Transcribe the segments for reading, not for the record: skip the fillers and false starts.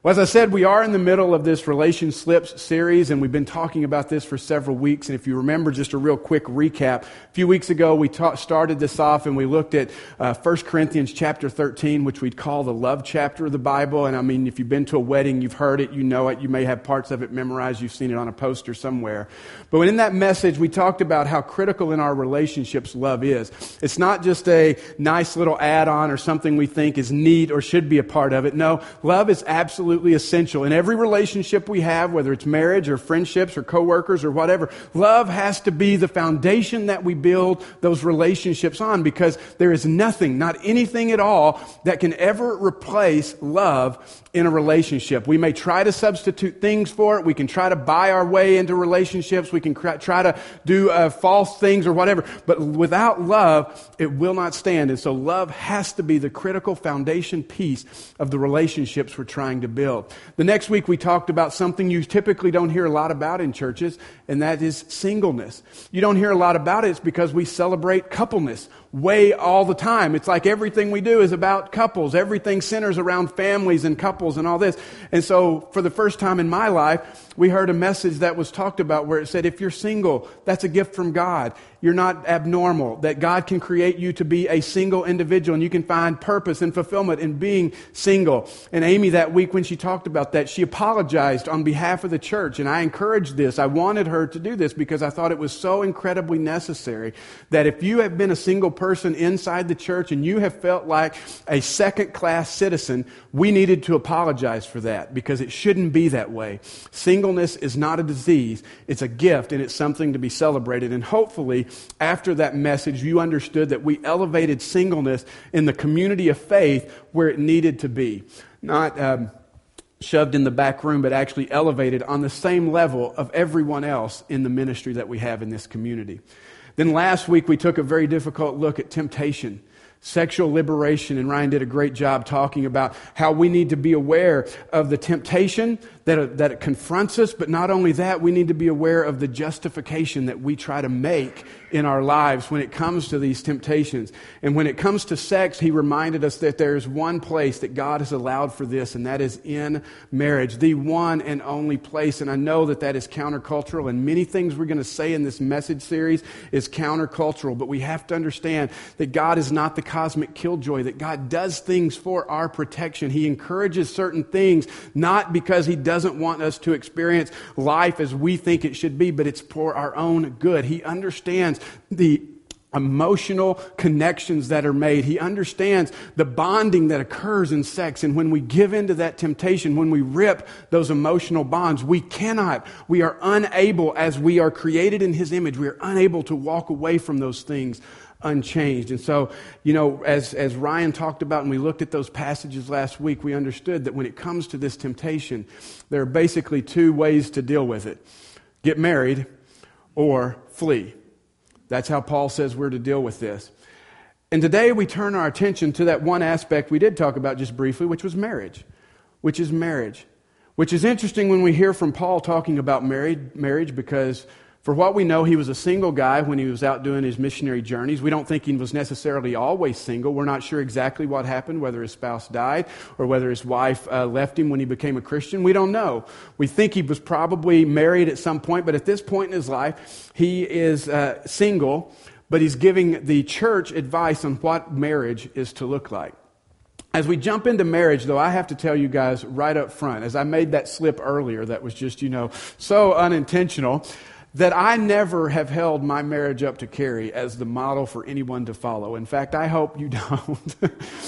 Well, as I said, we are in the middle of this Relation Slips series, and we've been talking about this for several weeks. And if you remember, just a real quick recap. A few weeks ago, we started this off, and we looked at 1 Corinthians chapter 13, which we'd call the love chapter of the Bible. And I mean, if you've been to a wedding, you've heard it, you know it, you may have parts of it memorized, you've seen it on a poster somewhere. But in that message, we talked about how critical in our relationships love is. It's not just a nice little add-on or something we think is neat or should be a part of it. No, love is absolutely essential. In every relationship we have, whether it's marriage or friendships or coworkers or whatever, love has to be the foundation that we build those relationships on, because there is nothing, not anything at all, that can ever replace love in a relationship. We may try to substitute things for it. We can try to buy our way into relationships. We can try to do false things or whatever. But without love, it will not stand. And so love has to be the critical foundation piece of the relationships we're trying to build. The next week we talked about something you typically don't hear a lot about in churches, and that is singleness. You don't hear a lot about it. It's because we celebrate coupleness way all the time. It's like everything we do is about couples. Everything centers around families and couples and all this. And so for the first time in my life, we heard a message that was talked about where it said, if you're single, that's a gift from God. You're not abnormal, that God can create you to be a single individual, and you can find purpose and fulfillment in being single. And Amy, that week when she talked about that, she apologized on behalf of the church, and I encouraged this. I wanted her to do this because I thought it was so incredibly necessary that if you have been a single person inside the church and you have felt like a second-class citizen, we needed to apologize for that, because it shouldn't be that way. Singleness is not a disease. It's a gift, and it's something to be celebrated. And hopefully, after that message, you understood that we elevated singleness in the community of faith where it needed to be. Not shoved in the back room, but actually elevated on the same level of everyone else in the ministry that we have in this community. Then last week, we took a very difficult look at temptation, sexual liberation, and Ryan did a great job talking about how we need to be aware of the temptation that it confronts us, but not only that, we need to be aware of the justification that we try to make in our lives when it comes to these temptations. And when it comes to sex, he reminded us that there is one place that God has allowed for this, and that is in marriage, the one and only place. And I know that is countercultural, and many things we're going to say in this message series is countercultural, but we have to understand that God is not the cosmic killjoy, that God does things for our protection. He encourages certain things, not because he doesn't want us to experience life as we think it should be, but it's for our own good. He understands the emotional connections that are made. He understands the bonding that occurs in sex. And when we give into that temptation, when we rip those emotional bonds, we are unable, as we are created in His image, we are unable to walk away from those things unchanged. And so, as Ryan talked about, and we looked at those passages last week, we understood that when it comes to this temptation, there are basically two ways to deal with it. Get married or flee. That's how Paul says we're to deal with this. And today we turn our attention to that one aspect we did talk about just briefly, which is marriage. Which is interesting when we hear from Paul talking about marriage, because for what we know, he was a single guy when he was out doing his missionary journeys. We don't think he was necessarily always single. We're not sure exactly what happened, whether his spouse died or whether his wife left him when he became a Christian. We don't know. We think he was probably married at some point, but at this point in his life, he is single, but he's giving the church advice on what marriage is to look like. As we jump into marriage, though, I have to tell you guys right up front, as I made that slip earlier that was just, so unintentional, that I never have held my marriage up to Carrie as the model for anyone to follow. In fact, I hope you don't.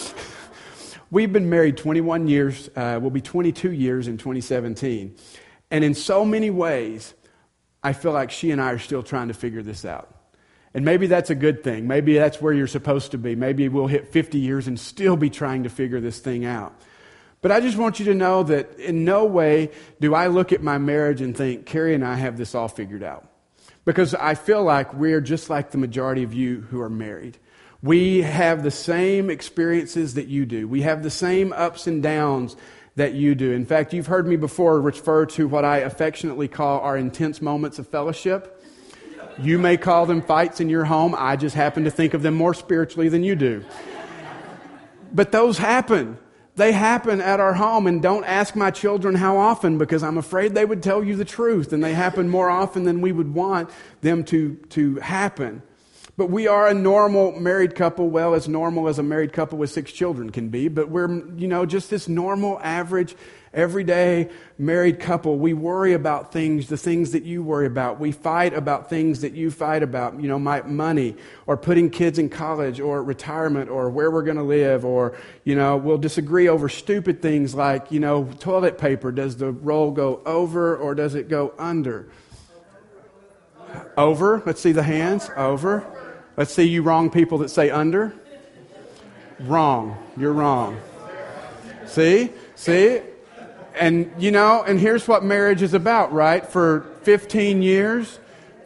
We've been married 21 years. We'll be 22 years in 2017. And in so many ways, I feel like she and I are still trying to figure this out. And maybe that's a good thing. Maybe that's where you're supposed to be. Maybe we'll hit 50 years and still be trying to figure this thing out. But I just want you to know that in no way do I look at my marriage and think, Carrie and I have this all figured out. Because I feel like we're just like the majority of you who are married. We have the same experiences that you do. We have the same ups and downs that you do. In fact, you've heard me before refer to what I affectionately call our intense moments of fellowship. You may call them fights in your home. I just happen to think of them more spiritually than you do. But those happen. They happen at our home, and don't ask my children how often, because I'm afraid they would tell you the truth, and they happen more often than we would want them to happen. But we are a normal married couple, well, as normal as a married couple with 6 children can be, but we're, just this normal, average, everyday married couple. We worry about the things that you worry about. We fight about things that you fight about, my money, or putting kids in college, or retirement, or where we're going to live, or, we'll disagree over stupid things like, toilet paper. Does the roll go over or does it go under? Over. Let's see the hands. Over. Let's see you wrong people that say under. Wrong. You're wrong. See? And, and here's what marriage is about, right? For 15 years,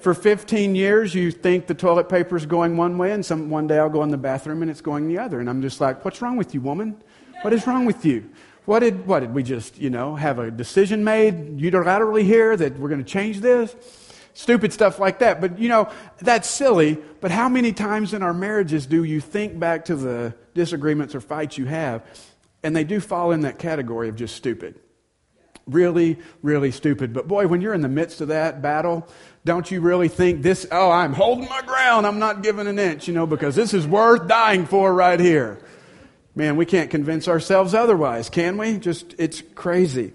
you think the toilet paper is going one way, and one day I'll go in the bathroom and it's going the other. And I'm just like, what's wrong with you, woman? What is wrong with you? What did we just, have a decision made unilaterally here that we're going to change this? Stupid stuff like that. But, that's silly. But how many times in our marriages do you think back to the disagreements or fights you have, and they do fall in that category of just stupid? Really, really stupid. But boy, when you're in the midst of that battle, don't you really think I'm holding my ground. I'm not giving an inch, because this is worth dying for right here. Man, we can't convince ourselves otherwise, can we? It's crazy.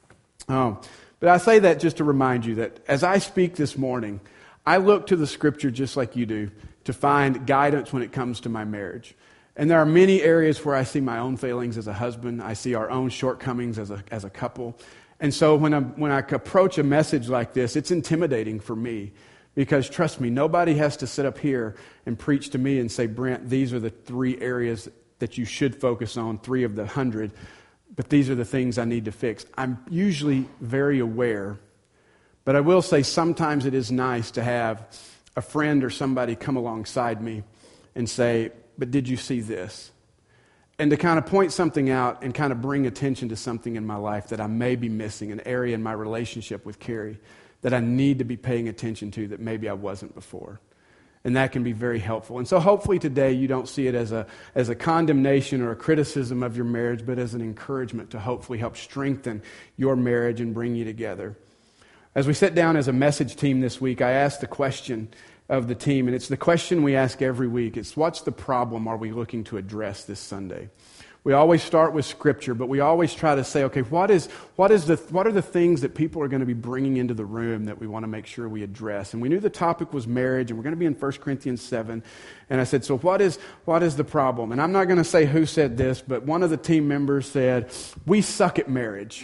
But I say that just to remind you that as I speak this morning, I look to the Scripture just like you do to find guidance when it comes to my marriage. And there are many areas where I see my own failings as a husband. I see our own shortcomings as a couple. And so when I approach a message like this, it's intimidating for me. Because trust me, nobody has to sit up here and preach to me and say, Brent, these are the 3 areas that you should focus on, 3 of the 100. But these are the things I need to fix. I'm usually very aware. But I will say sometimes it is nice to have a friend or somebody come alongside me and say, but did you see this? And to kind of point something out and kind of bring attention to something in my life that I may be missing, an area in my relationship with Carrie that I need to be paying attention to that maybe I wasn't before. And that can be very helpful. And so hopefully today you don't see it as a condemnation or a criticism of your marriage, but as an encouragement to hopefully help strengthen your marriage and bring you together. As we sit down as a message team this week, I asked the question of the team, and it's the question we ask every week. It's, what's the problem are we looking to address this Sunday? We always start with Scripture, but we always try to say, okay, what are the things that people are going to be bringing into the room that we want to make sure we address? And we knew the topic was marriage, and we're going to be in 1 Corinthians 7. And I said, so what is the problem? And I'm not going to say who said this, but one of the team members said, we suck at marriage.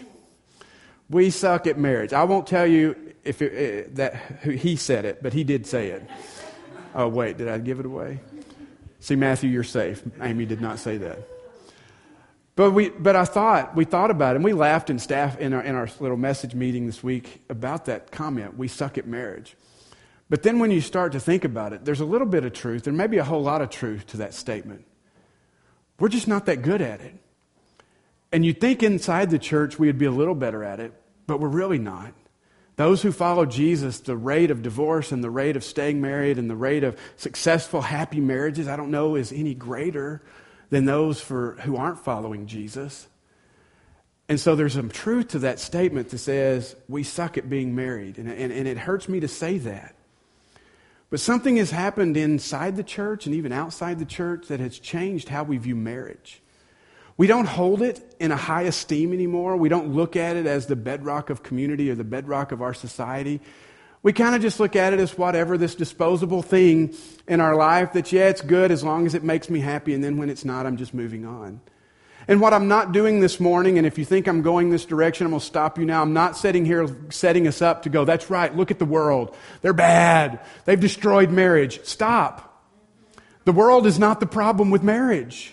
We suck at marriage. I won't tell you that he said it, but he did say it. Oh, wait, did I give it away? See, Matthew, you're safe. Amy did not say that. But we thought about it, and we laughed in staff in our little message meeting this week about that comment. We suck at marriage. But then when you start to think about it, there's a little bit of truth, there may be a whole lot of truth to that statement. We're just not that good at it. And you'd think inside the church we would be a little better at it, but we're really not. Those who follow Jesus, the rate of divorce and the rate of staying married and the rate of successful, happy marriages, I don't know is any greater than those who aren't following Jesus. And so there's some truth to that statement that says we suck at being married. And it hurts me to say that. But something has happened inside the church and even outside the church that has changed how we view marriage. We don't hold it in a high esteem anymore. We don't look at it as the bedrock of community or the bedrock of our society. We kind of just look at it as whatever, this disposable thing in our life that, yeah, it's good as long as it makes me happy, and then when it's not, I'm just moving on. And what I'm not doing this morning, and if you think I'm going this direction, I'm going to stop you now. I'm not sitting here setting us up to go, that's right, look at the world. They're bad. They've destroyed marriage. Stop. The world is not the problem with marriage.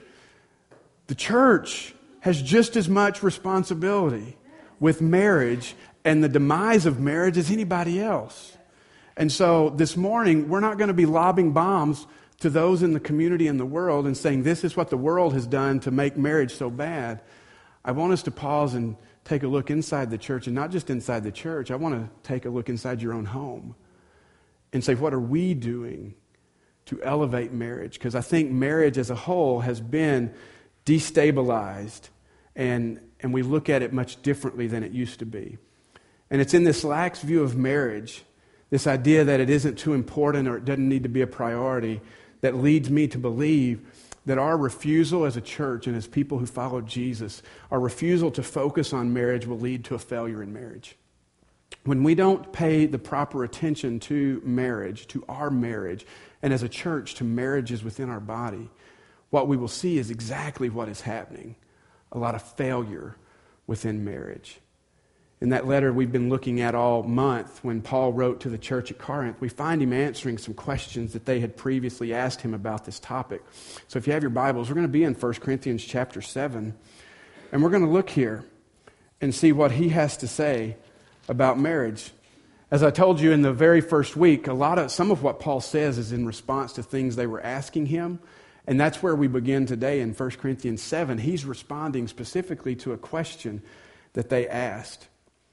The church has just as much responsibility with marriage and the demise of marriage as anybody else. And so this morning, we're not going to be lobbing bombs to those in the community and the world and saying this is what the world has done to make marriage so bad. I want us to pause and take a look inside the church, and not just inside the church. I want to take a look inside your own home and say, what are we doing to elevate marriage? Because I think marriage as a whole has been destabilized, and we look at it much differently than it used to be. And it's in this lax view of marriage, this idea that it isn't too important or it doesn't need to be a priority, that leads me to believe that our refusal as a church and as people who follow Jesus, our refusal to focus on marriage will lead to a failure in marriage. When we don't pay the proper attention to marriage, to our marriage, and as a church to marriages within our body, what we will see is exactly what is happening. A lot of failure within marriage. In that letter we've been looking at all month, when Paul wrote to the church at Corinth, we find him answering some questions that they had previously asked him about this topic. So if you have your Bibles, we're going to be in 1 Corinthians chapter 7, and we're going to look here and see what he has to say about marriage. As I told you in the very first week, some of what Paul says is in response to things they were asking him, and that's where we begin today in 1 Corinthians 7. He's responding specifically to a question that they asked.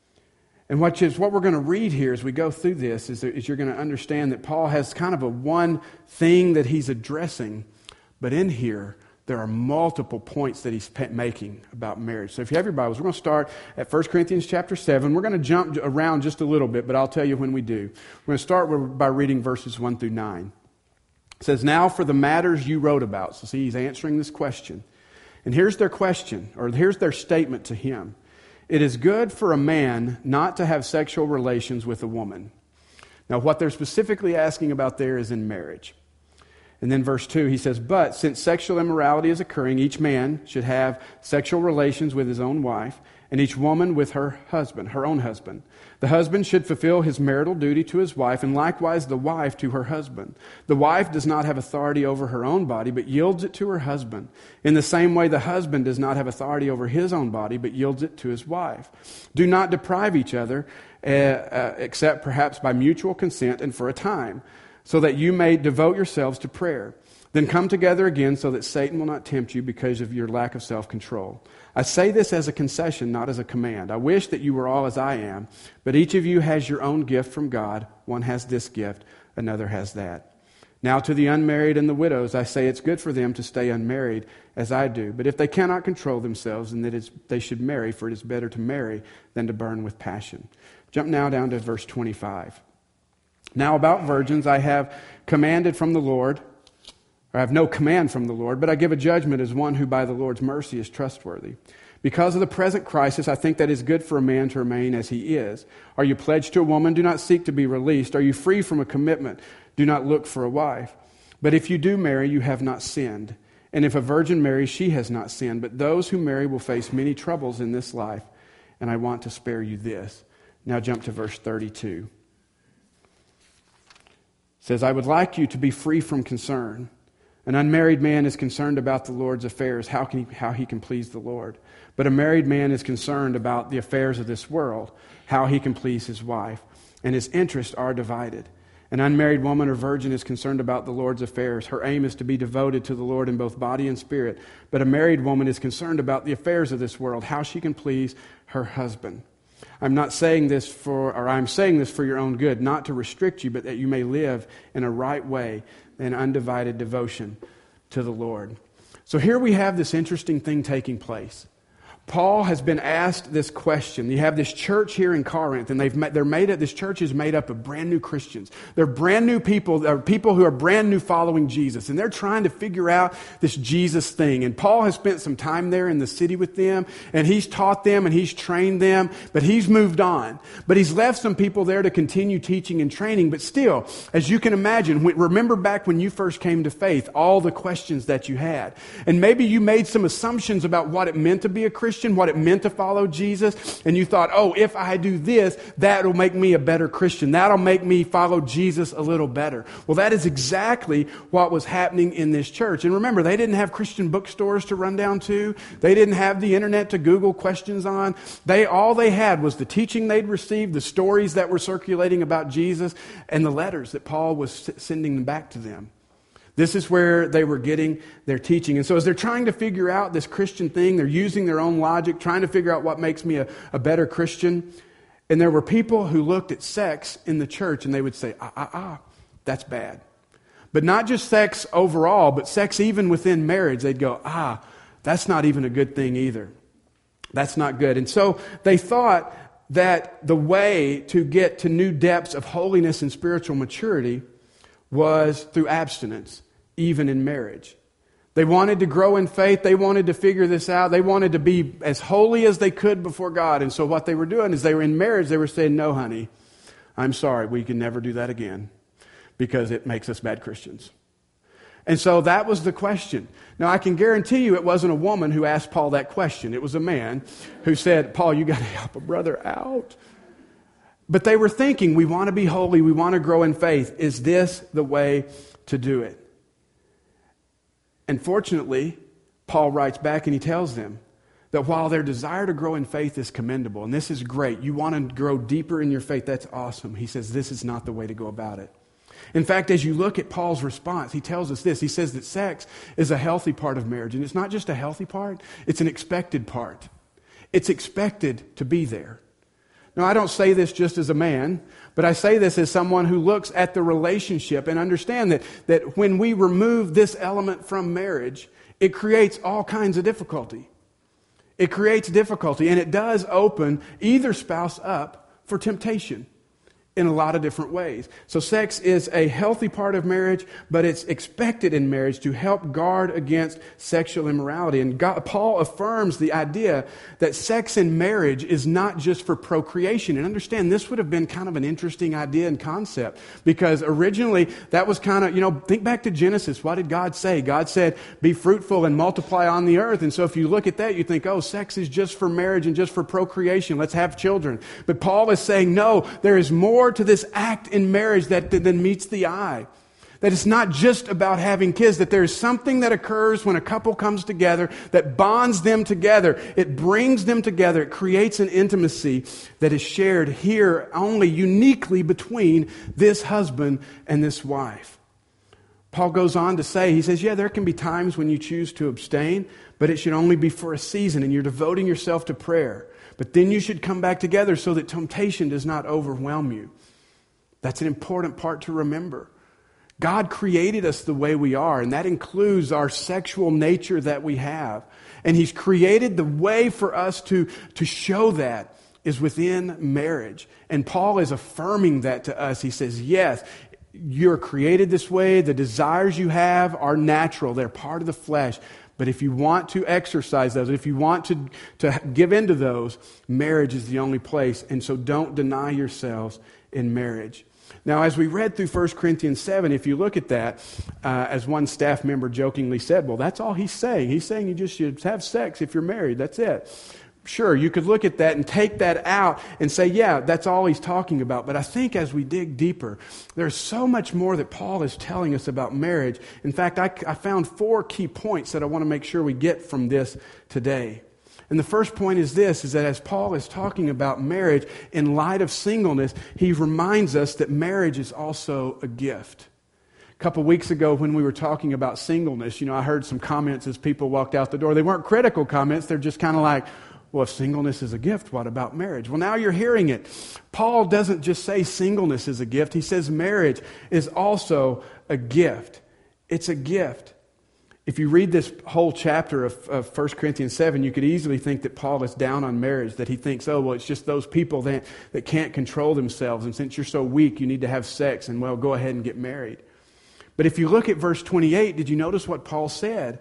And what we're going to read here as we go through this is you're going to understand that Paul has kind of a one thing that he's addressing, but in here there are multiple points that he's making about marriage. So if you have your Bibles, we're going to start at 1 Corinthians chapter 7. We're going to jump around just a little bit, but I'll tell you when we do. We're going to start by reading verses 1 through 9. It says, "Now for the matters you wrote about." So see, he's answering this question. And here's their question, or here's their statement to him. "It is good for a man not to have sexual relations with a woman." Now, what they're specifically asking about there is in marriage. And then verse 2, he says, "But since sexual immorality is occurring, each man should have sexual relations with his own wife, and each woman with her own husband. The husband should fulfill his marital duty to his wife, and likewise the wife to her husband. The wife does not have authority over her own body, but yields it to her husband. In the same way, the husband does not have authority over his own body, but yields it to his wife. Do not deprive each other, except perhaps by mutual consent and for a time, so that you may devote yourselves to prayer. Then come together again so that Satan will not tempt you because of your lack of self-control. I say this as a concession, not as a command. I wish that you were all as I am, but each of you has your own gift from God. One has this gift, another has that. Now to the unmarried and the widows, I say it's good for them to stay unmarried, as I do. But if they cannot control themselves, then they should marry, for it is better to marry than to burn with passion." Jump now down to verse 25. "Now about virgins I have commanded from the Lord, I have no command from the Lord, but I give a judgment as one who by the Lord's mercy is trustworthy. Because of the present crisis, I think that it is good for a man to remain as he is. Are you pledged to a woman? Do not seek to be released. Are you free from a commitment? Do not look for a wife. But if you do marry, you have not sinned. And if a virgin marries, she has not sinned. But those who marry will face many troubles in this life, and I want to spare you this." Now jump to verse 32. It says, "I would like you to be free from concern. An unmarried man is concerned about the Lord's affairs, how he can please the Lord. But a married man is concerned about the affairs of this world, how he can please his wife. And his interests are divided. An unmarried woman or virgin is concerned about the Lord's affairs. Her aim is to be devoted to the Lord in both body and spirit. But a married woman is concerned about the affairs of this world, how she can please her husband. I'm saying this for your own good, not to restrict you, but that you may live in a right way, in undivided devotion to the Lord." So here we have this interesting thing taking place. Paul has been asked this question. You have this church here in Corinth, and this church is made up of brand new Christians. They're brand new people. They're people who are brand new following Jesus, and they're trying to figure out this Jesus thing. And Paul has spent some time there in the city with them, and he's taught them and he's trained them, but he's moved on. But he's left some people there to continue teaching and training. But still, as you can imagine, remember back when you first came to faith, all the questions that you had. And maybe you made some assumptions about what it meant to be a Christian, what it meant to follow Jesus, and you thought, oh, if I do this, that'll make me a better Christian. That'll make me follow Jesus a little better. Well, that is exactly what was happening in this church. And remember, they didn't have Christian bookstores to run down to. They didn't have the internet to Google questions on. All they had was the teaching they'd received, the stories that were circulating about Jesus, and the letters that Paul was sending back to them. This is where they were getting their teaching. And so as they're trying to figure out this Christian thing, they're using their own logic, trying to figure out what makes me a better Christian. And there were people who looked at sex in the church and they would say, that's bad. But not just sex overall, but sex even within marriage. They'd go, That's not even a good thing either. That's not good. And so they thought that the way to get to new depths of holiness and spiritual maturity was through abstinence, even in marriage. They wanted to grow in faith. They wanted to figure this out. They wanted to be as holy as they could before God. And so what they were doing is they were in marriage. They were saying, no, honey, I'm sorry. We can never do that again because it makes us bad Christians. And so that was the question. Now, I can guarantee you it wasn't a woman who asked Paul that question. It was a man who said, Paul, you got to help a brother out. But they were thinking, we want to be holy. We want to grow in faith. Is this the way to do it? And fortunately, Paul writes back and he tells them that while their desire to grow in faith is commendable, and this is great, you want to grow deeper in your faith, that's awesome. He says this is not the way to go about it. In fact, as you look at Paul's response, he tells us this. He says that sex is a healthy part of marriage. And it's not just a healthy part, it's an expected part. It's expected to be there. Now, I don't say this just as a man, but I say this as someone who looks at the relationship and understand that when we remove this element from marriage, it creates all kinds of difficulty. It creates difficulty, and it does open either spouse up for temptation in a lot of different ways. So sex is a healthy part of marriage, but it's expected in marriage to help guard against sexual immorality. And Paul affirms the idea that sex in marriage is not just for procreation. And understand, this would have been kind of an interesting idea and concept, because originally that was kind of, think back to Genesis. What did God say? God said, be fruitful and multiply on the earth. And so if you look at that, you think, oh, sex is just for marriage and just for procreation. Let's have children. But Paul is saying, no, there is more to this act in marriage than meets the eye. That it's not just about having kids, that there's something that occurs when a couple comes together that bonds them together. It brings them together. It creates an intimacy that is shared here only uniquely between this husband and this wife. Paul goes on to say, he says, yeah, there can be times when you choose to abstain, but it should only be for a season and you're devoting yourself to prayer. But then you should come back together so that temptation does not overwhelm you. That's an important part to remember. God created us the way we are, and that includes our sexual nature that we have. And He's created the way for us to show that is within marriage. And Paul is affirming that to us. He says, yes, you're created this way. The desires you have are natural. They're part of the flesh. But if you want to exercise those, if you want to give into those, marriage is the only place. And so don't deny yourselves in marriage. Now, as we read through 1 Corinthians 7, if you look at that, as one staff member jokingly said, well, that's all he's saying. He's saying you just should have sex if you're married. That's it. Sure, you could look at that and take that out and say, yeah, that's all he's talking about. But I think as we dig deeper, there's so much more that Paul is telling us about marriage. In fact, I found 4 key points that I want to make sure we get from this today. And the first point is this, is that as Paul is talking about marriage in light of singleness, he reminds us that marriage is also a gift. A couple weeks ago when we were talking about singleness, I heard some comments as people walked out the door. They weren't critical comments. They're just kind of like, well, if singleness is a gift, what about marriage? Well, now you're hearing it. Paul doesn't just say singleness is a gift. He says marriage is also a gift. It's a gift. If you read this whole chapter of 1 Corinthians 7, you could easily think that Paul is down on marriage, that he thinks, oh, well, it's just those people that can't control themselves, and since you're so weak, you need to have sex, and well, go ahead and get married. But if you look at verse 28, did you notice what Paul said?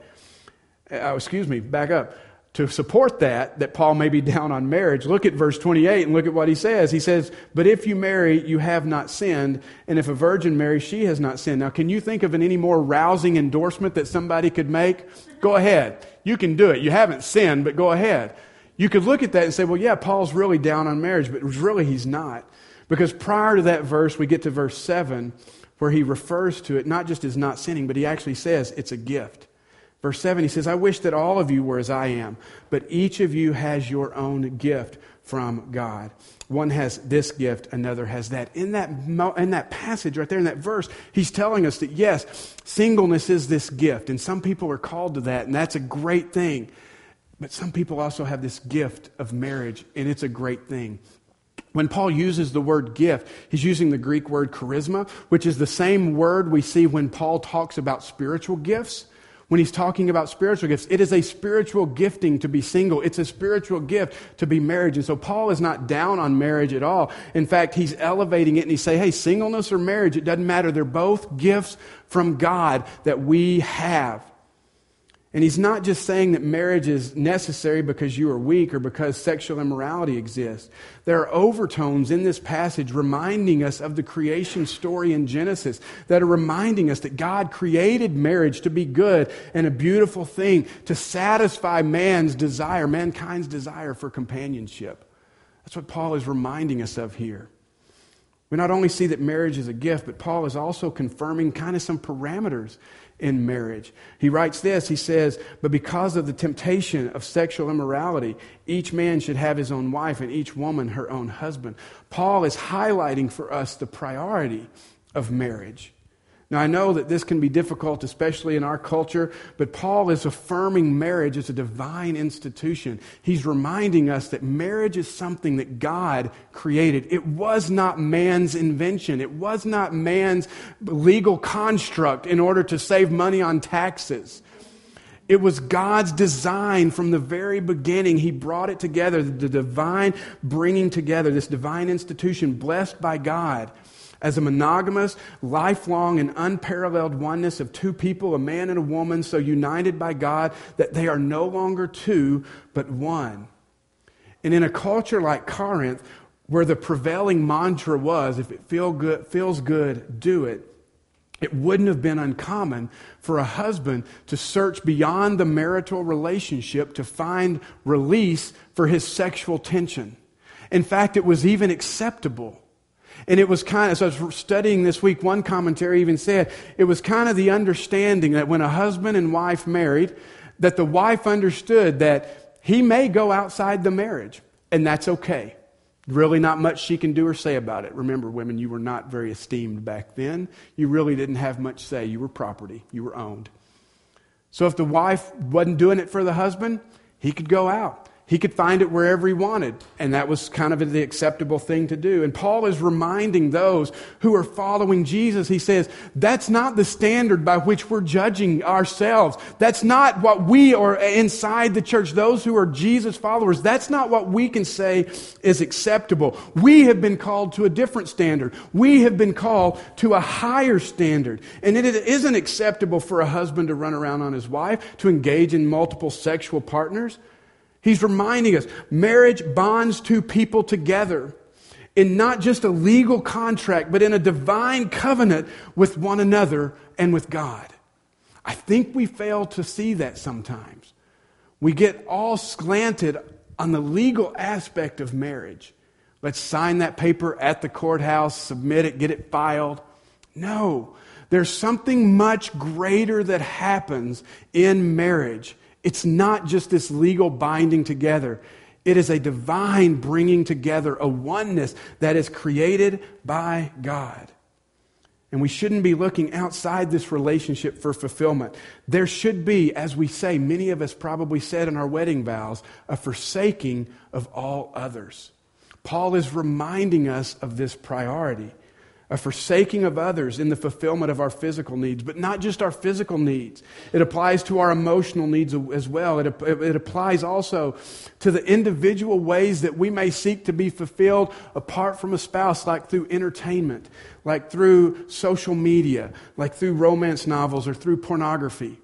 Back up. To support that Paul may be down on marriage, look at verse 28 and look at what he says. He says, but if you marry, you have not sinned, and if a virgin marries, she has not sinned. Now, can you think of any more rousing endorsement that somebody could make? Go ahead. You can do it. You haven't sinned, but go ahead. You could look at that and say, well, yeah, Paul's really down on marriage, but really he's not. Because prior to that verse, we get to verse 7, where he refers to it not just as not sinning, but he actually says it's a gift. Verse 7, he says, I wish that all of you were as I am, but each of you has your own gift from God. One has this gift, another has that. In that passage right there, in that verse, he's telling us that yes, singleness is this gift, and some people are called to that, and that's a great thing. But some people also have this gift of marriage, and it's a great thing. When Paul uses the word gift, he's using the Greek word charisma, which is the same word we see when Paul talks about spiritual gifts. When he's talking about spiritual gifts, it is a spiritual gifting to be single. It's a spiritual gift to be married. And so Paul is not down on marriage at all. In fact, he's elevating it and he's saying, hey, singleness or marriage, it doesn't matter. They're both gifts from God that we have. And he's not just saying that marriage is necessary because you are weak or because sexual immorality exists. There are overtones in this passage reminding us of the creation story in Genesis that are reminding us that God created marriage to be good and a beautiful thing, to satisfy mankind's desire for companionship. That's what Paul is reminding us of here. We not only see that marriage is a gift, but Paul is also confirming kind of some parameters in marriage. He writes this, he says, but because of the temptation of sexual immorality, each man should have his own wife and each woman her own husband. Paul is highlighting for us the priority of marriage. Now, I know that this can be difficult, especially in our culture, but Paul is affirming marriage as a divine institution. He's reminding us that marriage is something that God created. It was not man's invention. It was not man's legal construct in order to save money on taxes. It was God's design from the very beginning. He brought it together, the divine bringing together, this divine institution blessed by God, as a monogamous, lifelong, and unparalleled oneness of two people, a man and a woman, so united by God that they are no longer two, but one. And in a culture like Corinth, where the prevailing mantra was, if it feels good, do it, it wouldn't have been uncommon for a husband to search beyond the marital relationship to find release for his sexual tension. In fact, it was even acceptable. And it was kind of, as I was studying this week, one commentary even said, it was kind of the understanding that when a husband and wife married, that the wife understood that he may go outside the marriage, and that's okay. Really not much she can do or say about it. Remember, women, you were not very esteemed back then. You really didn't have much say. You were property. You were owned. So if the wife wasn't doing it for the husband, he could go out. He could find it wherever he wanted, and that was kind of the acceptable thing to do. And Paul is reminding those who are following Jesus, he says, that's not the standard by which we're judging ourselves. That's not what we are inside the church, those who are Jesus followers. That's not what we can say is acceptable. We have been called to a different standard. We have been called to a higher standard. And it isn't acceptable for a husband to run around on his wife, to engage in multiple sexual partners. He's reminding us, marriage bonds two people together in not just a legal contract, but in a divine covenant with one another and with God. I think we fail to see that sometimes. We get all slanted on the legal aspect of marriage. Let's sign that paper at the courthouse, submit it, get it filed. No, there's something much greater that happens in marriage. It's not just this legal binding together. It is a divine bringing together, a oneness that is created by God. And we shouldn't be looking outside this relationship for fulfillment. There should be, as we say, many of us probably said in our wedding vows, a forsaking of all others. Paul is reminding us of this priority. A forsaking of others in the fulfillment of our physical needs, but not just our physical needs. It applies to our emotional needs as well. It applies also to the individual ways that we may seek to be fulfilled apart from a spouse, like through entertainment, like through social media, like through romance novels or through pornography.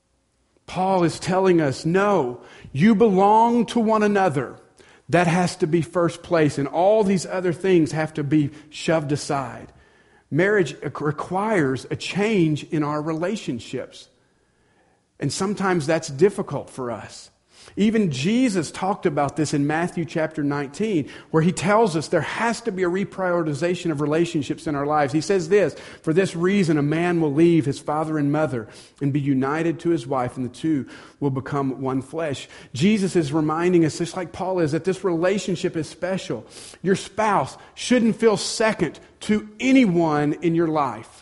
Paul is telling us, no, you belong to one another. That has to be first place, and all these other things have to be shoved aside. Marriage requires a change in our relationships. And sometimes that's difficult for us. Even Jesus talked about this in Matthew chapter 19, where he tells us there has to be a reprioritization of relationships in our lives. He says this, for this reason a man will leave his father and mother and be united to his wife, and the two will become one flesh. Jesus is reminding us, just like Paul is, that this relationship is special. Your spouse shouldn't feel second to anyone in your life.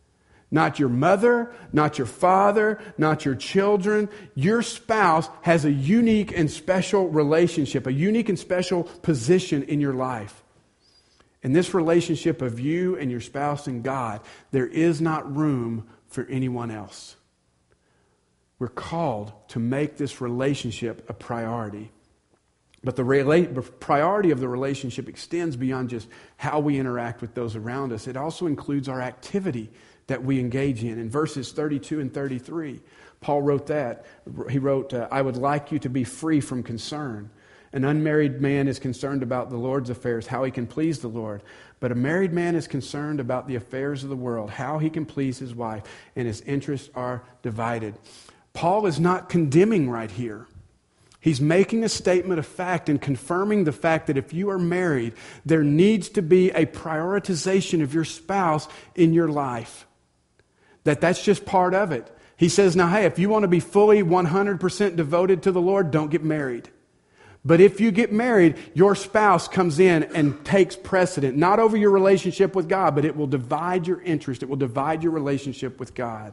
Not your mother, not your father, not your children. Your spouse has a unique and special relationship, a unique and special position in your life. In this relationship of you and your spouse and God, there is not room for anyone else. We're called to make this relationship a priority. But the priority of the relationship extends beyond just how we interact with those around us. It also includes our activity that we engage in. In verses 32 and 33, Paul wrote that. He wrote, I would like you to be free from concern. An unmarried man is concerned about the Lord's affairs, how he can please the Lord. But a married man is concerned about the affairs of the world, how he can please his wife, and his interests are divided. Paul is not condemning right here. He's making a statement of fact and confirming the fact that if you are married, there needs to be a prioritization of your spouse in your life. That's just part of it. He says, now, hey, if you want to be fully 100% devoted to the Lord, don't get married. But if you get married, your spouse comes in and takes precedent, not over your relationship with God, but it will divide your interest. It will divide your relationship with God.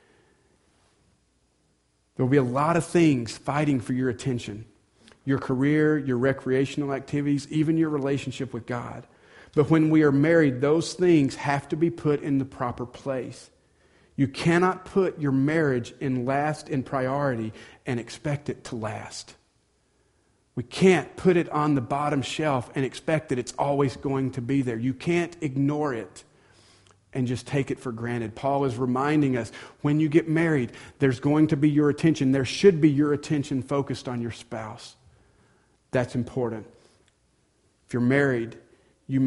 There will be a lot of things fighting for your attention. Your career, your recreational activities, even your relationship with God. But when we are married, those things have to be put in the proper place. You cannot put your marriage in priority and expect it to last. We can't put it on the bottom shelf and expect that it's always going to be there. You can't ignore it and just take it for granted. Paul is reminding us, when you get married, there's going to be your attention. There should be your attention focused on your spouse. That's important. If you're married, you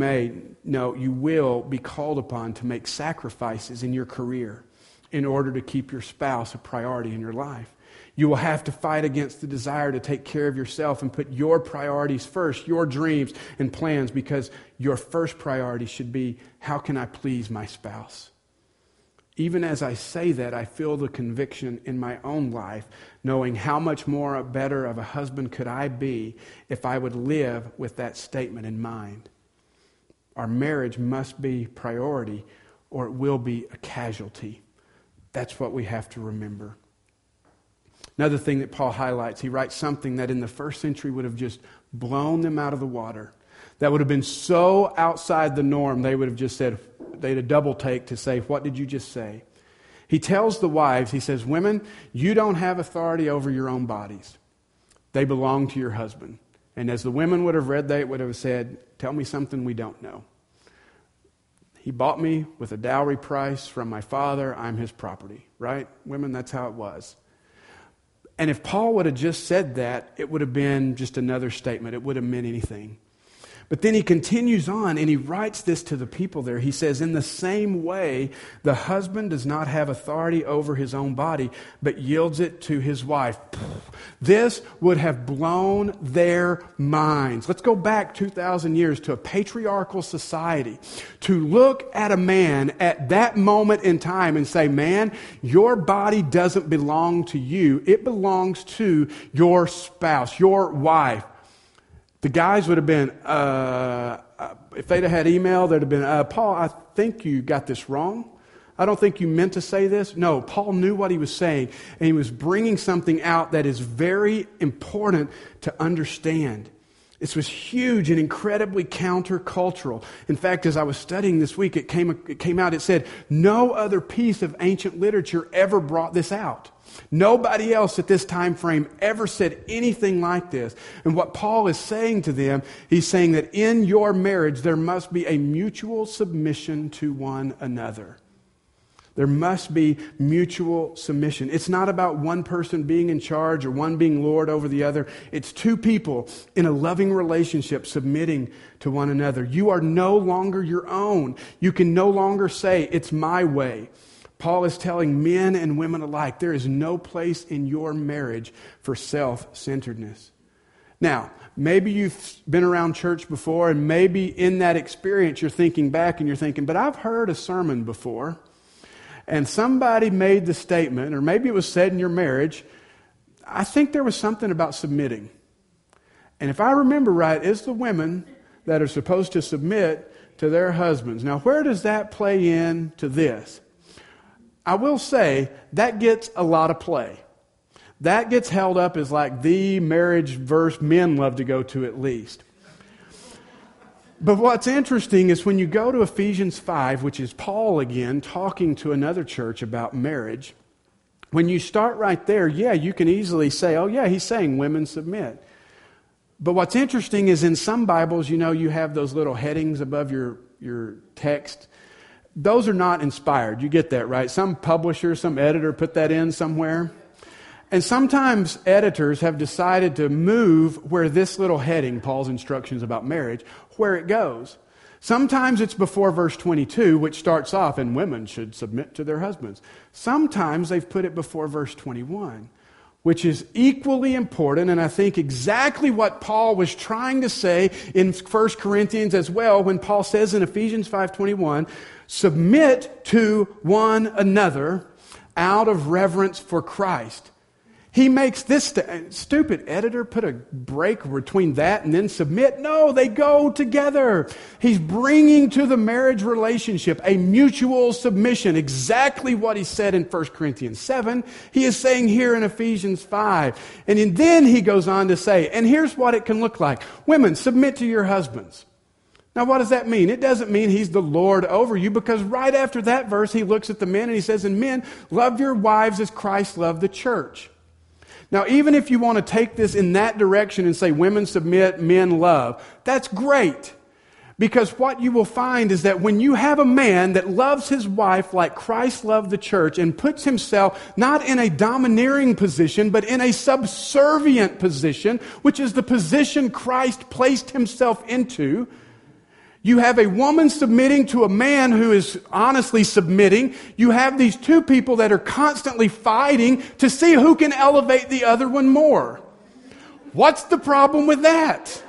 will be called upon to make sacrifices in your career in order to keep your spouse a priority in your life. You will have to fight against the desire to take care of yourself and put your priorities first, your dreams and plans, because your first priority should be, how can I please my spouse? Even as I say that, I feel the conviction in my own life, knowing how much more better of a husband could I be if I would live with that statement in mind. Our marriage must be priority, or it will be a casualty. That's what we have to remember. Another thing that Paul highlights, he writes something that in the first century would have just blown them out of the water. That would have been so outside the norm, they would have just said, they'd a double take to say, what did you just say? He tells the wives, he says, women, you don't have authority over your own bodies. They belong to your husband. And as the women would have read, they would have said, tell me something we don't know. He bought me with a dowry price from my father. I'm his property, right? Women, that's how it was. And if Paul would have just said that, it would have been just another statement. It would have meant anything. But then he continues on and he writes this to the people there. He says, in the same way, the husband does not have authority over his own body, but yields it to his wife. This would have blown their minds. Let's go back 2,000 years to a patriarchal society. To look at a man at that moment in time and say, man, your body doesn't belong to you. It belongs to your spouse, your wife. The guys would have been, if they'd have had email, they'd have been, Paul, I think you got this wrong. I don't think you meant to say this. No, Paul knew what he was saying, and he was bringing something out that is very important to understand. This was huge and incredibly countercultural. In fact, as I was studying this week, it came out, it said, no other piece of ancient literature ever brought this out. Nobody else at this time frame ever said anything like this. And what Paul is saying to them, he's saying that in your marriage, there must be a mutual submission to one another. There must be mutual submission. It's not about one person being in charge or one being lord over the other. It's two people in a loving relationship submitting to one another. You are no longer your own. You can no longer say, it's my way. Paul is telling men and women alike, there is no place in your marriage for self-centeredness. Now, maybe you've been around church before, and maybe in that experience you're thinking back and you're thinking, but I've heard a sermon before, and somebody made the statement, or maybe it was said in your marriage, I think there was something about submitting. And if I remember right, it's the women that are supposed to submit to their husbands. Now, where does that play in to this? I will say that gets a lot of play. That gets held up as like the marriage verse men love to go to at least. But what's interesting is when you go to Ephesians 5, which is Paul again talking to another church about marriage, When you start right there, yeah, you can easily say, oh yeah, he's saying women submit. But what's interesting is in some Bibles, you have those little headings above your text. Those are not inspired. You get that, right? Some publisher, some editor put that in somewhere. And sometimes editors have decided to move where this little heading, Paul's instructions about marriage, where it goes. Sometimes it's before verse 22, which starts off, and women should submit to their husbands. Sometimes they've put it before verse 21, which is equally important, and I think exactly what Paul was trying to say in 1 Corinthians as well, when Paul says in Ephesians 5:21, submit to one another out of reverence for Christ. He makes this stupid editor put a break between that and then submit. No, they go together. He's bringing to the marriage relationship a mutual submission, exactly what he said in 1 Corinthians 7. He is saying here in Ephesians 5. And then he goes on to say, and here's what it can look like. Women, submit to your husbands. Now, what does that mean? It doesn't mean he's the Lord over you, because right after that verse, he looks at the men and he says, and men, love your wives as Christ loved the church. Now, even if you want to take this in that direction and say women submit, men love, that's great. Because what you will find is that when you have a man that loves his wife like Christ loved the church and puts himself not in a domineering position, but in a subservient position, which is the position Christ placed himself into, you have a woman submitting to a man who is honestly submitting. You have these two people that are constantly fighting to see who can elevate the other one more. What's the problem with that?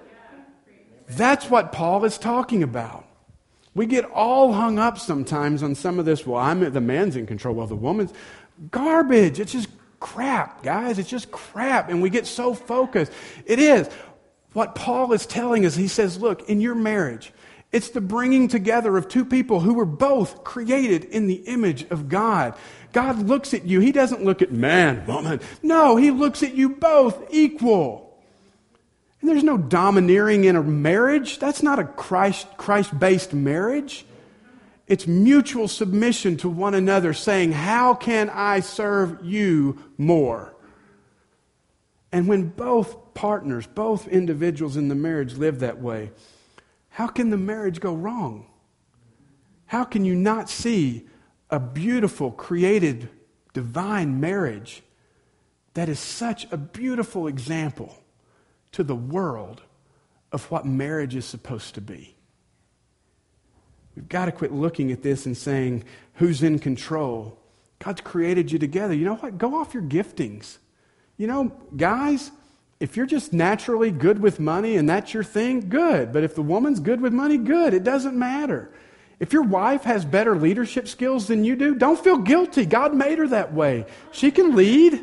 That's what Paul is talking about. We get all hung up sometimes on some of this. Well, the man's in control. Well, the woman's garbage. It's just crap, guys. It's just crap. And we get so focused. It is. What Paul is telling us, he says, look, in your marriage, it's the bringing together of two people who were both created in the image of God. God looks at you. He doesn't look at man, woman. No, he looks at you both equal. And there's no domineering in a marriage. That's not a Christ-based marriage. It's mutual submission to one another, saying, how can I serve you more? And when both partners, both individuals in the marriage live that way, how can the marriage go wrong? How can you not see a beautiful, created, divine marriage that is such a beautiful example to the world of what marriage is supposed to be? We've got to quit looking at this and saying, who's in control? God's created you together. You know what? Go off your giftings. You know, guys, if you're just naturally good with money and that's your thing, good. But if the woman's good with money, good. It doesn't matter. If your wife has better leadership skills than you do, don't feel guilty. God made her that way. She can lead.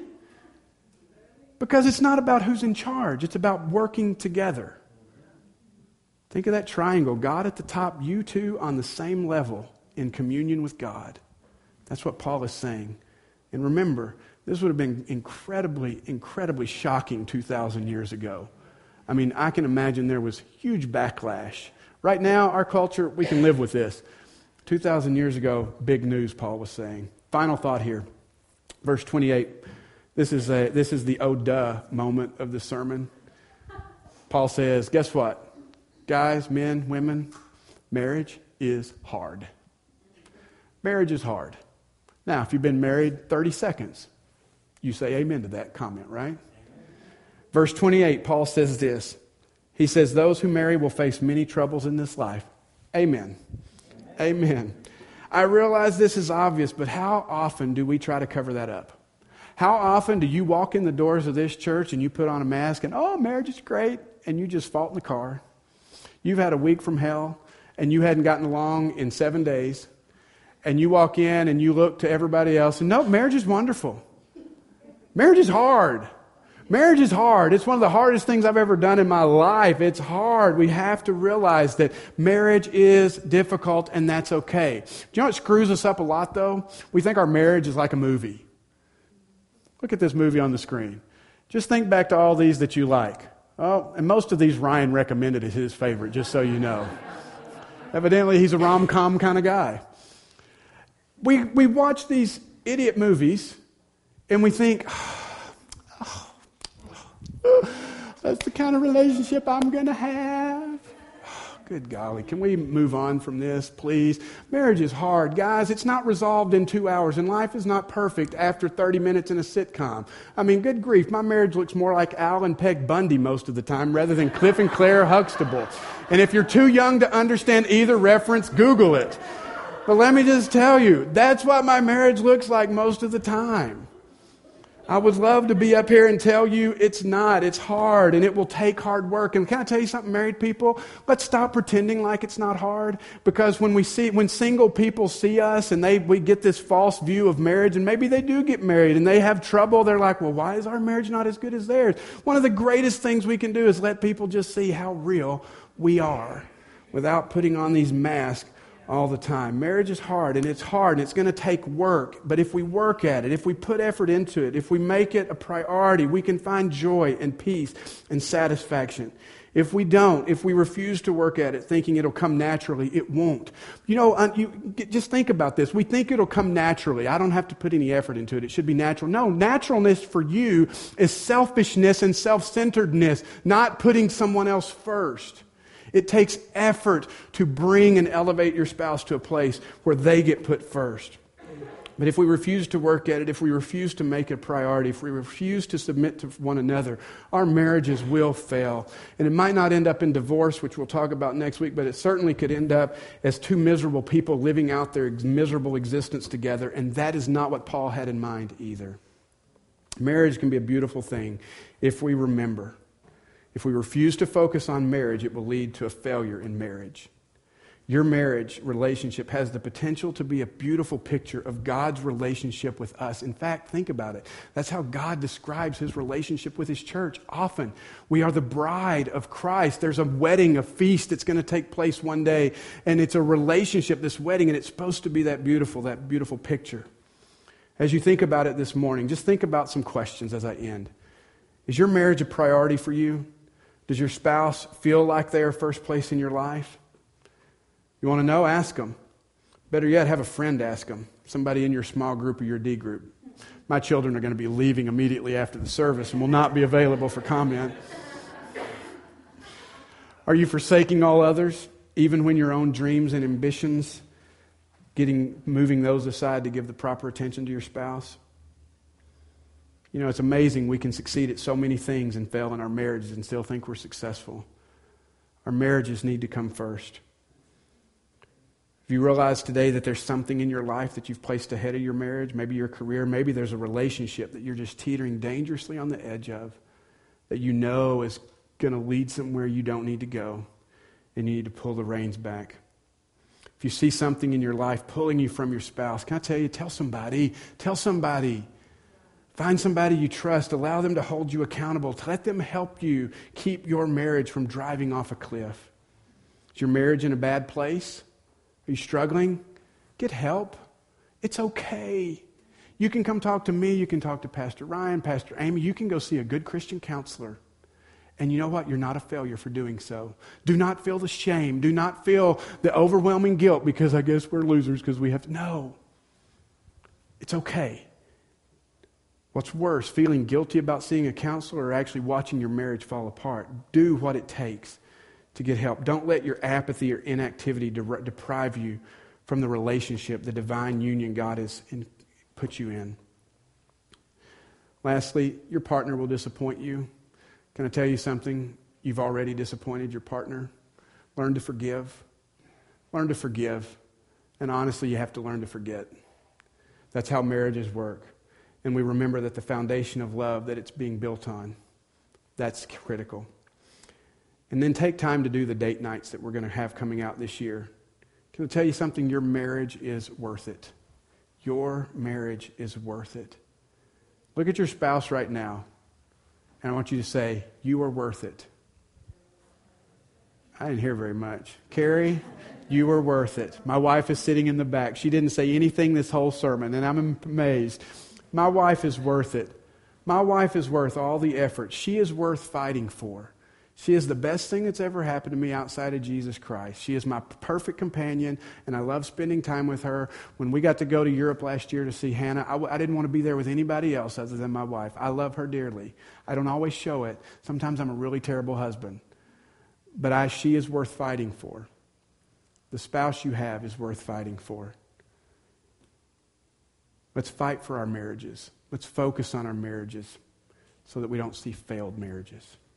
Because it's not about who's in charge. It's about working together. Think of that triangle. God at the top, you two on the same level in communion with God. That's what Paul is saying. And remember, this would have been incredibly, incredibly shocking 2,000 years ago. I mean, I can imagine there was huge backlash. Right now, our culture, we can live with this. 2,000 years ago, big news, Paul was saying. Final thought here. Verse 28. This is the oh duh moment of the sermon. Paul says, guess what? Guys, men, women, marriage is hard. Marriage is hard. Now, if you've been married 30 seconds, you say amen to that comment, right? Verse 28, Paul says this. He says, those who marry will face many troubles in this life. Amen. Amen. I realize this is obvious, but how often do we try to cover that up? How often do you walk in the doors of this church and you put on a mask and, oh, marriage is great, and you just fall in the car? You've had a week from hell, and you hadn't gotten along in 7 days, and you walk in and you look to everybody else, and no, marriage is wonderful. Marriage is hard. Marriage is hard. It's one of the hardest things I've ever done in my life. It's hard. We have to realize that marriage is difficult, and that's okay. Do you know what screws us up a lot, though? We think our marriage is like a movie. Look at this movie on the screen. Just think back to all these that you like. Oh, and most of these Ryan recommended as his favorite, just so you know. Evidently, he's a rom-com kind of guy. We watch these idiot movies, And we think, that's the kind of relationship I'm going to have. Good golly, can we move on from this, please? Marriage is hard. Guys, it's not resolved in 2 hours, and life is not perfect after 30 minutes in a sitcom. I mean, good grief, my marriage looks more like Al and Peg Bundy most of the time rather than Cliff and Claire Huxtable. And if you're too young to understand either reference, Google it. But let me just tell you, that's what my marriage looks like most of the time. I would love to be up here and tell you it's not. It's hard, and it will take hard work. And can I tell you something, married people? Let's stop pretending like it's not hard. Because when single people see us and we get this false view of marriage, and maybe they do get married and they have trouble, they're like, well, why is our marriage not as good as theirs? One of the greatest things we can do is let people just see how real we are without putting on these masks all the time. Marriage is hard, and it's going to take work. But if we work at it, if we put effort into it, if we make it a priority, we can find joy and peace and satisfaction. If we don't, if we refuse to work at it thinking it'll come naturally, it won't. Just think about this. We think it'll come naturally. I don't have to put any effort into it. It should be natural. No, naturalness for you is selfishness and self-centeredness, not putting someone else first. It takes effort to bring and elevate your spouse to a place where they get put first. But if we refuse to work at it, if we refuse to make it a priority, if we refuse to submit to one another, our marriages will fail. And it might not end up in divorce, which we'll talk about next week, but it certainly could end up as two miserable people living out their miserable existence together. And that is not what Paul had in mind either. Marriage can be a beautiful thing if we remember. If we refuse to focus on marriage, it will lead to a failure in marriage. Your marriage relationship has the potential to be a beautiful picture of God's relationship with us. In fact, think about it. That's how God describes His relationship with His church. Often, we are the bride of Christ. There's a wedding, a feast that's going to take place one day. And it's a relationship, this wedding, and it's supposed to be that beautiful picture. As you think about it this morning, just think about some questions as I end. Is your marriage a priority for you? Does your spouse feel like they are first place in your life? You want to know? Ask them. Better yet, have a friend ask them. Somebody in your small group or your D group. My children are going to be leaving immediately after the service and will not be available for comment. Are you forsaking all others, even when your own dreams and ambitions, moving those aside to give the proper attention to your spouse? You know, it's amazing we can succeed at so many things and fail in our marriages and still think we're successful. Our marriages need to come first. If you realize today that there's something in your life that you've placed ahead of your marriage, maybe your career, maybe there's a relationship that you're just teetering dangerously on the edge of, that you know is going to lead somewhere you don't need to go, and you need to pull the reins back. If you see something in your life pulling you from your spouse, can I tell you, tell somebody. Find somebody you trust. Allow them to hold you accountable. Let them help you keep your marriage from driving off a cliff. Is your marriage in a bad place? Are you struggling? Get help. It's okay. You can come talk to me. You can talk to Pastor Ryan, Pastor Amy. You can go see a good Christian counselor. And you know what? You're not a failure for doing so. Do not feel the shame. Do not feel the overwhelming guilt because I guess we're losers because we have to. No. It's okay. What's worse, feeling guilty about seeing a counselor or actually watching your marriage fall apart? Do what it takes to get help. Don't let your apathy or inactivity deprive you from the relationship, the divine union God has put you in. Lastly, your partner will disappoint you. Can I tell you something? You've already disappointed your partner. Learn to forgive. Learn to forgive. And honestly, you have to learn to forget. That's how marriages work. And we remember that the foundation of love that it's being built on, that's critical. And then take time to do the date nights that we're going to have coming out this year. Can I tell you something? Your marriage is worth it. Your marriage is worth it. Look at your spouse right now, and I want you to say, you are worth it. I didn't hear very much. Carrie, you are worth it. My wife is sitting in the back. She didn't say anything this whole sermon, and I'm amazed. My wife is worth it. My wife is worth all the effort. She is worth fighting for. She is the best thing that's ever happened to me outside of Jesus Christ. She is my perfect companion, and I love spending time with her. When we got to go to Europe last year to see Hannah, I didn't want to be there with anybody else other than my wife. I love her dearly. I don't always show it. Sometimes I'm a really terrible husband. But she is worth fighting for. The spouse you have is worth fighting for. Let's fight for our marriages. Let's focus on our marriages so that we don't see failed marriages.